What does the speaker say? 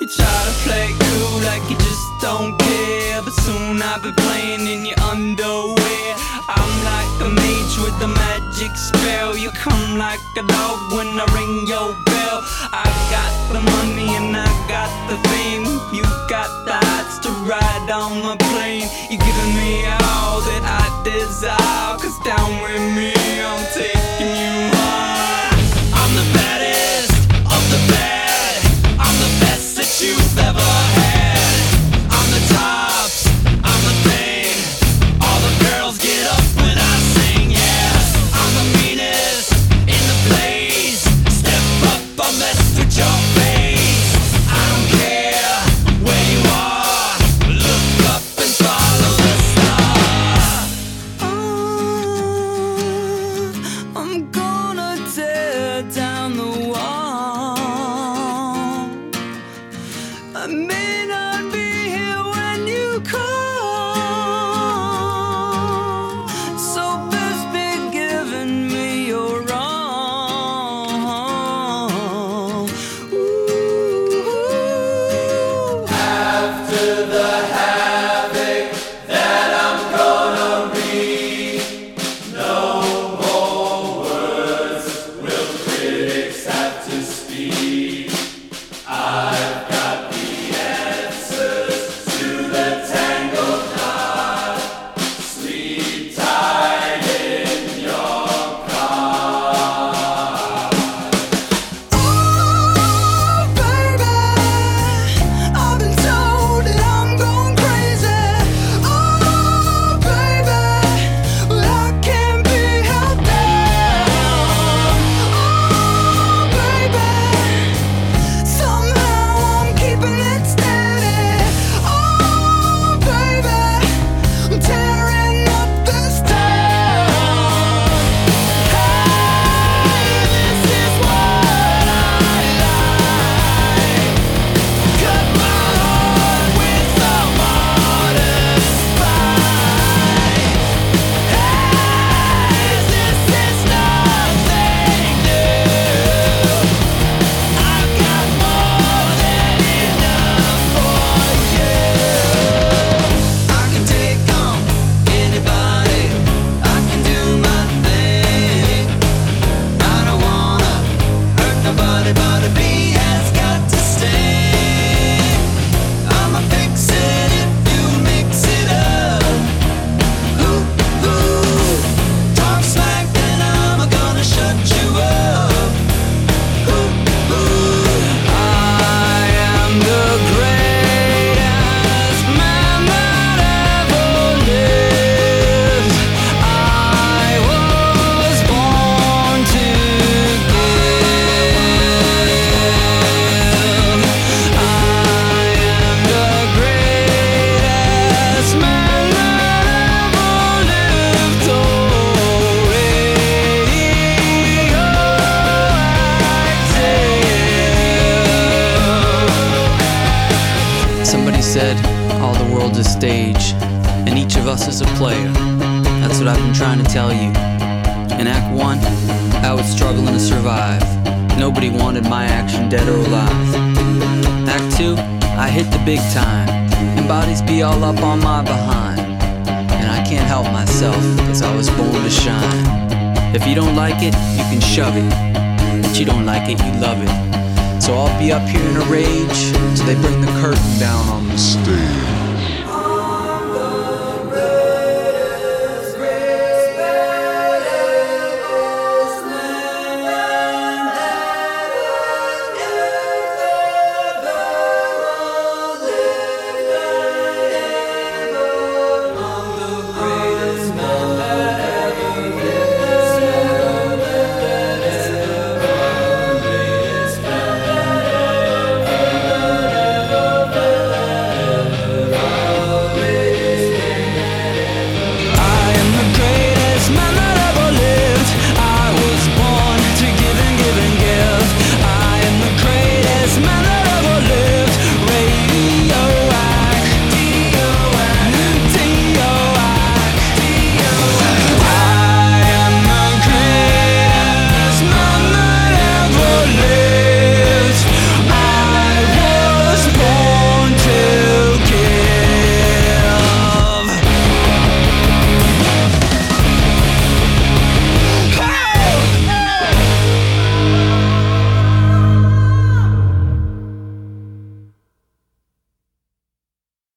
try to play cool like you just don't care, but soon I'll be playing in your underwear. I'm like a mage with a magic spell. You come like a dog when I ring your bell. I got the money and I got the fame. You got the hots to ride on my plane. You're giving me all that I desire, 'cause down with me I'm taking you high. I'm the baddest of the bad. I'm the best that you've ever had. I'm the tops, I'm the thing. All the girls get up when I sing, yeah. I'm the meanest in the place. Step up, I'll mess with your face. I don't care where you are. Look up and follow the star. I'm gonna tear down the wall. I may not be here when you call, so best be giving me your all. Ooh. After the havoc that I'm gonna read, no more words will critics have to speak. I've got the answers to the tangled knot. Sleep tight in your car. Oh, baby, I've been told that I'm going crazy. Oh, baby, but I can't be held down. Oh, baby, somehow I'm keeping it steady. Oh, baby, I'm tearing up this town. Hey, this is what I like. Cut my heart with a modern spine. Hey, this is nothing new. I've got more than enough for you. I can take on anybody. I can do my thing. I don't wanna hurt nobody, but a bee has got to sting. I'ma fix it if you mix it up. Ooh, ooh. Talk smack, then I'm gonna shut you up. Ooh, ooh. I am the greatest man that ever lived. I was born to give. I am the greatest man that ever lived. Oh, radioactive. Somebody said all the world's a stage, and each of us is a player. That's what I've been trying to tell you. In Act 1, I was struggling to survive. Nobody wanted my action, dead or alive. Act 2, I hit the big time, and bodies be all up on my behind. And I can't help myself, 'cause I was born to shine. If you don't like it, you can shove it. But you don't like it, you love it. So I'll be up here in a rage till they bring the curtain down on the stage.